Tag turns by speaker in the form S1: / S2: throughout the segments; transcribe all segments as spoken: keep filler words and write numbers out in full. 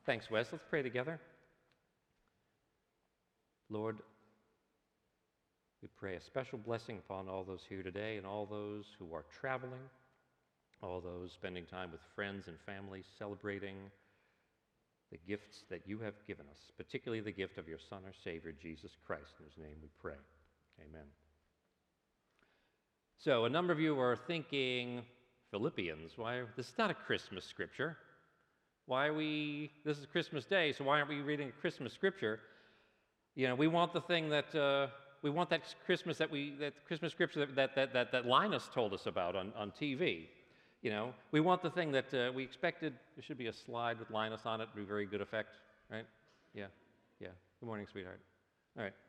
S1: Thanks, Wes. Let's pray together. Lord, we pray a special blessing upon all those here today and all those who are traveling, all those spending time with friends and family, celebrating the gifts that you have given us, particularly the gift of your Son, our Savior, Jesus Christ, in whose name we pray. Amen. So a number of you are thinking, Philippians, why, this is not a Christmas scripture. Why are we, this is Christmas Day, so why aren't we reading a Christmas scripture? You know, we want the thing that, uh, we want that Christmas that we, that Christmas scripture that, that, that, that, that Linus told us about on, on T V. You know, we want the thing that uh, we expected. There should be a slide with Linus on it, be very good effect, right? Yeah, yeah. Good morning, sweetheart. All right.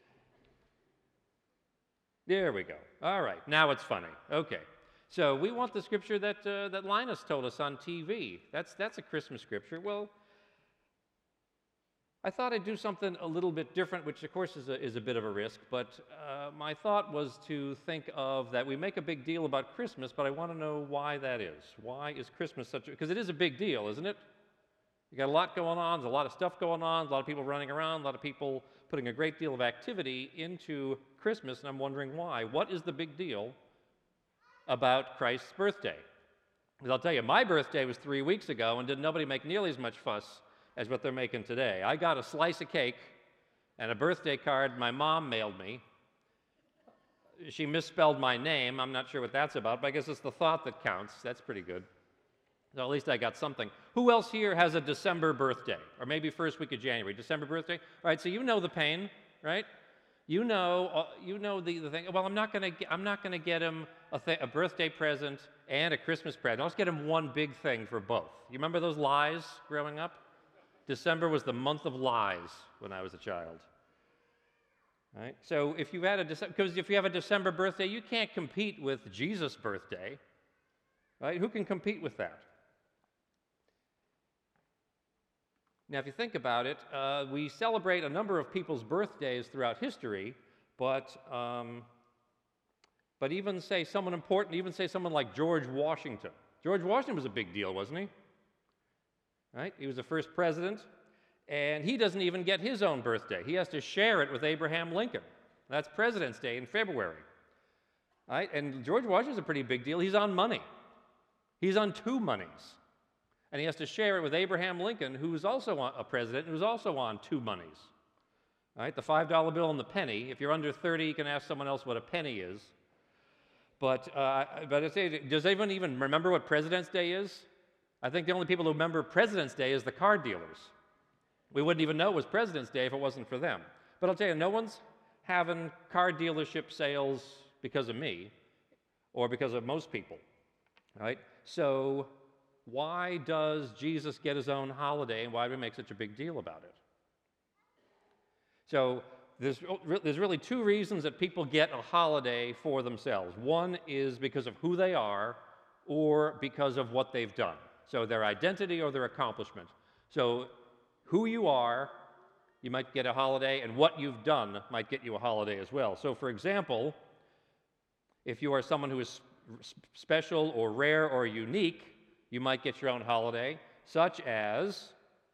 S1: There we go. All right, now it's funny. Okay. So we want the scripture that, uh, that Linus told us on T V. That's, that's a Christmas scripture. Well, I thought I'd do something a little bit different, which of course is a, is a bit of a risk, but uh, my thought was to think of that we make a big deal about Christmas, but I want to know why that is. Why is Christmas such a, because it is a big deal, isn't it? You got a lot going on, there's a lot of stuff going on, a lot of people running around, a lot of people putting a great deal of activity into Christmas, and I'm wondering why. What is the big deal about Christ's birthday? Because I'll tell you, my birthday was three weeks ago, and did nobody make nearly as much fuss as what they're making today. I got a slice of cake and a birthday card my mom mailed me. She misspelled my name. I'm not sure what that's about, but I guess it's the thought that counts. That's pretty good. So at least I got something. Who else here has a December birthday? Or maybe first week of January, December birthday? All right, so you know the pain, right? You know, uh, you know the, the thing. Well, I'm not gonna, I'm not gonna get him a, th a birthday present and a Christmas present. I'll just get him one big thing for both. You remember those lies growing up? December was the month of lies when I was a child. Right? So if you had a because if you have a December birthday, you can't compete with Jesus' birthday. Right? Who can compete with that? Now, if you think about it, uh, we celebrate a number of people's birthdays throughout history, but um, but even say someone important, even say someone like George Washington. George Washington was a big deal, wasn't he? Right? He was the first president, and he doesn't even get his own birthday. He has to share it with Abraham Lincoln. That's President's Day in February. Right? And George Washington's a pretty big deal. He's on money. He's on two monies. And he has to share it with Abraham Lincoln, who's also on, a president, who's also on two monies. Right? The five dollar bill and the penny. If you're under thirty, you can ask someone else what a penny is. But, uh, but I say, does anyone even remember what President's Day is? I think the only people who remember President's Day is the car dealers. We wouldn't even know it was President's Day if it wasn't for them. But I'll tell you, no one's having car dealership sales because of me or because of most people, right? So why does Jesus get his own holiday, and why do we make such a big deal about it? So there's, there's really two reasons that people get a holiday for themselves. One is because of who they are or because of what they've done. So their identity or their accomplishment. So who you are, you might get a holiday, and what you've done might get you a holiday as well. So for example, if you are someone who is special or rare or unique, you might get your own holiday, such as,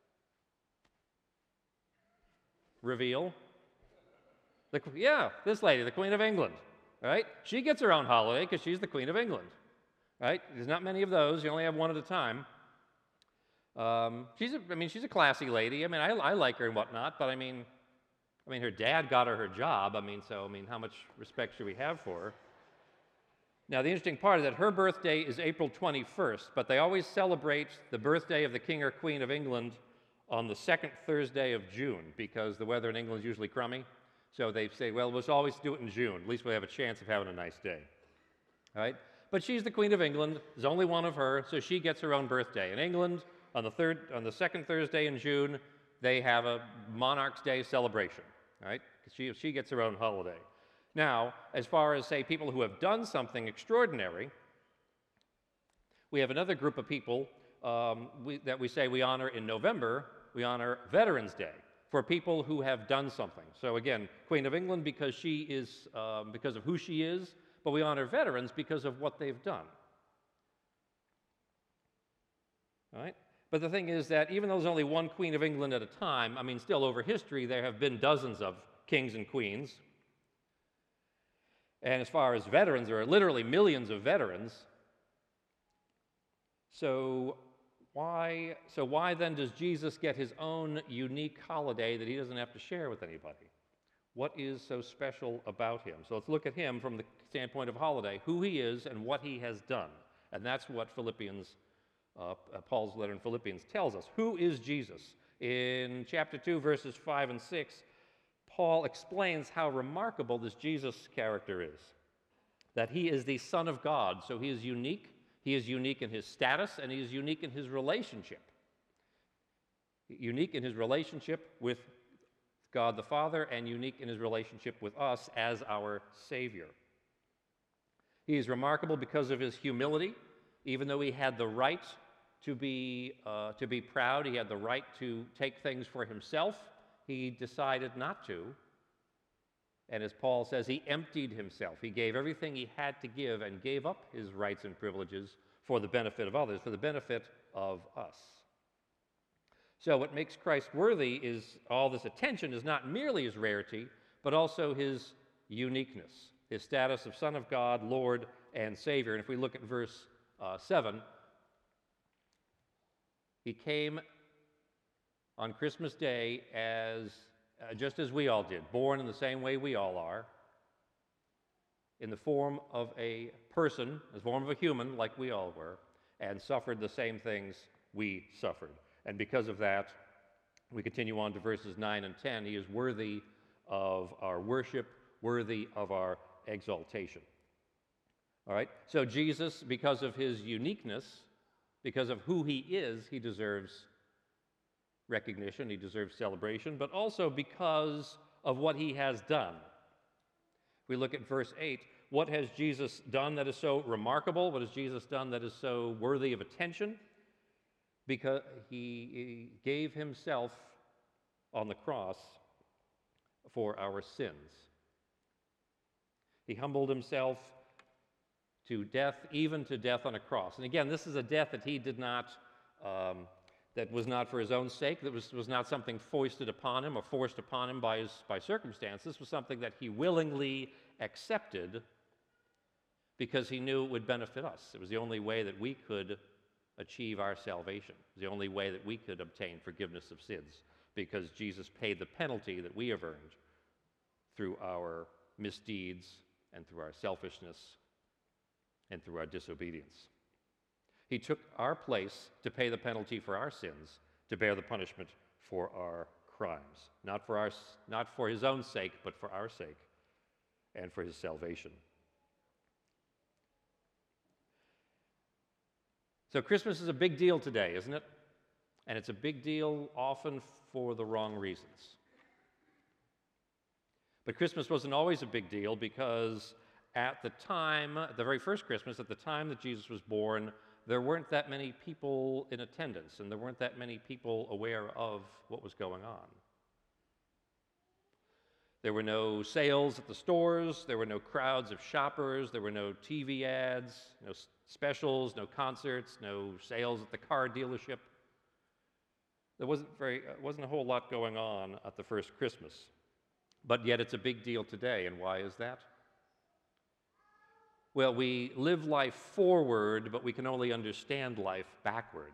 S1: reveal, the, yeah, this lady, the Queen of England, right? She gets her own holiday because she's the Queen of England. Right? There's not many of those. You only have one at a time. Um, she's, a, I mean, she's a classy lady. I mean, I, I like her and whatnot, but I mean, I mean, her dad got her her job. I mean, so I mean, how much respect should we have for her? Now, the interesting part is that her birthday is April twenty-first, but they always celebrate the birthday of the King or Queen of England on the second Thursday of June because the weather in England is usually crummy. So they say, well, let's always do it in June. At least we have a chance of having a nice day. All right? But she's the Queen of England. There's only one of her, so she gets her own birthday. In England, on the third, on the second Thursday in June, they have a Monarch's Day celebration. Right? She she gets her own holiday. Now, as far as say people who have done something extraordinary, we have another group of people um, we, that we say we honor in November. We honor Veterans Day for people who have done something. So again, Queen of England because she is um, because of who she is. But we honor veterans because of what they've done. All right? But the thing is that even though there's only one Queen of England at a time, I mean, still over history, there have been dozens of kings and queens. And as far as veterans, there are literally millions of veterans. So why, so why then does Jesus get his own unique holiday that he doesn't have to share with anybody? What is so special about him? So let's look at him from the standpoint of holiday, who he is and what he has done. And that's what Philippians, uh, Paul's letter in Philippians tells us. Who is Jesus? In chapter two, verses five and six, Paul explains how remarkable this Jesus character is. That he is the Son of God, so he is unique. He is unique in his status, and he is unique in his relationship. Unique in his relationship with God the Father, and unique in his relationship with us as our Savior. He is remarkable because of his humility. Even though he had the right to be, uh, to be proud, he had the right to take things for himself, he decided not to. And as Paul says, he emptied himself. He gave everything he had to give and gave up his rights and privileges for the benefit of others, for the benefit of us. So what makes Christ worthy is all this attention is not merely his rarity, but also his uniqueness, his status of Son of God, Lord, and Savior. And if we look at verse uh, seven, he came on Christmas Day as uh, just as we all did, born in the same way we all are, in the form of a person, in the form of a human like we all were, and suffered the same things we suffered. And because of that, we continue on to verses nine and ten. He is worthy of our worship, worthy of our exaltation. All right? So Jesus, because of his uniqueness, because of who he is, he deserves recognition, he deserves celebration, but also because of what he has done. We look at verse eight. What has Jesus done that is so remarkable? What has Jesus done that is so worthy of attention? Because he, he gave himself on the cross for our sins. He humbled himself to death, even to death on a cross. And again, this is a death that he did not, um, that was not for his own sake, that was, was not something foisted upon him or forced upon him by, his, by circumstance. This was something that he willingly accepted because he knew it would benefit us. It was the only way that we could achieve our salvation. It was the only way that we could obtain forgiveness of sins, because Jesus paid the penalty that we have earned through our misdeeds and through our selfishness and through our disobedience. He took our place to pay the penalty for our sins, to bear the punishment for our crimes, not for, our, not for his own sake, but for our sake and for his salvation. So Christmas is a big deal today, isn't it? And it's a big deal often for the wrong reasons. But Christmas wasn't always a big deal, because at the time, the very first Christmas, at the time that Jesus was born, there weren't that many people in attendance, and there weren't that many people aware of what was going on. There were no sales at the stores, there were no crowds of shoppers, there were no T V ads, no specials, no concerts, no sales at the car dealership. There wasn't, very, uh, wasn't a whole lot going on at the first Christmas. But yet it's a big deal today, and why is that? Well, we live life forward, but we can only understand life backward.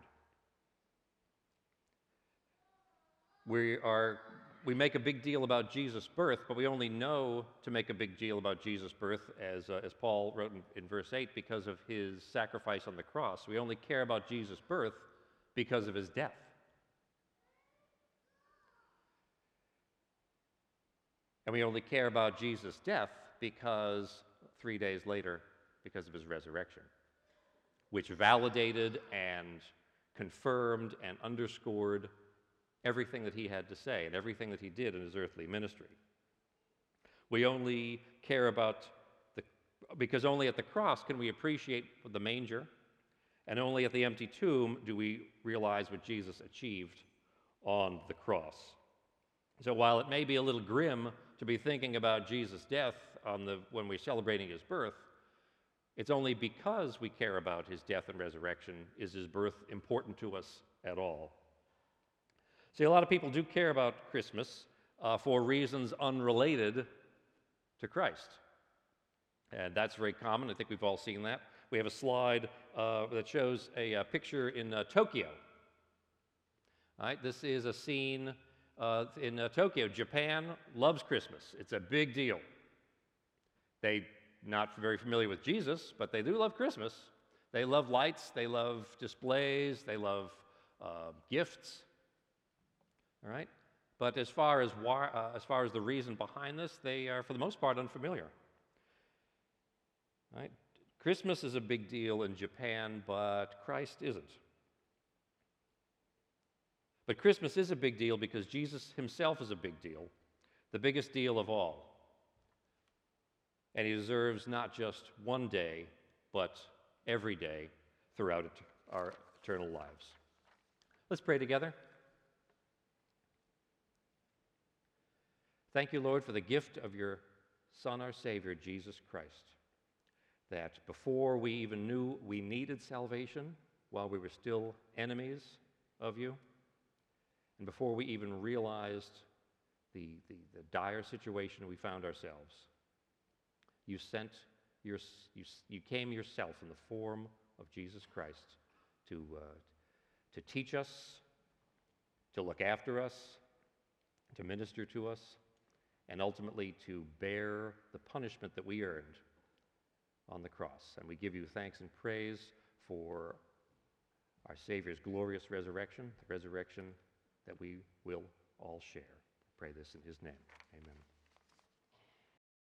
S1: We are, we make a big deal about Jesus' birth, but we only know to make a big deal about Jesus' birth, as, uh, as Paul wrote in, in verse eight, because of his sacrifice on the cross. We only care about Jesus' birth because of his death. And we only care about Jesus' death because three days later, because of his resurrection, which validated and confirmed and underscored everything that he had to say and everything that he did in his earthly ministry. We only care about the, because only at the cross can we appreciate the manger, and only at the empty tomb do we realize what Jesus achieved on the cross. So while it may be a little grim to be thinking about Jesus' death on the, when we're celebrating his birth, It's only because we care about his death and resurrection is his birth important to us at all. See, a lot of people do care about Christmas uh, for reasons unrelated to Christ. And that's very common. I think we've all seen that. We have a slide uh, that shows a, a picture in uh, Tokyo. All right, this is a scene uh, in uh, Tokyo. Japan loves Christmas. It's a big deal. They not very familiar with Jesus, but they do love Christmas. They love lights, they love displays, they love uh, gifts. All right? But as far as, why, uh, as far as the reason behind this, they are, for the most part, unfamiliar. All right? Christmas is a big deal in Japan, but Christ isn't. But Christmas is a big deal because Jesus himself is a big deal, the biggest deal of all. And he deserves not just one day, but every day throughout our eternal lives. Let's pray together. Thank you, Lord, for the gift of your Son, our Savior, Jesus Christ, that before we even knew we needed salvation, while we were still enemies of you, and before we even realized the, the, the dire situation we found ourselves, you sent your, you, you came yourself in the form of Jesus Christ to, uh, to teach us, to look after us, to minister to us, and ultimately to bear the punishment that we earned on the cross. And we give you thanks and praise for our Savior's glorious resurrection, the resurrection that we will all share. I pray this in his name. Amen.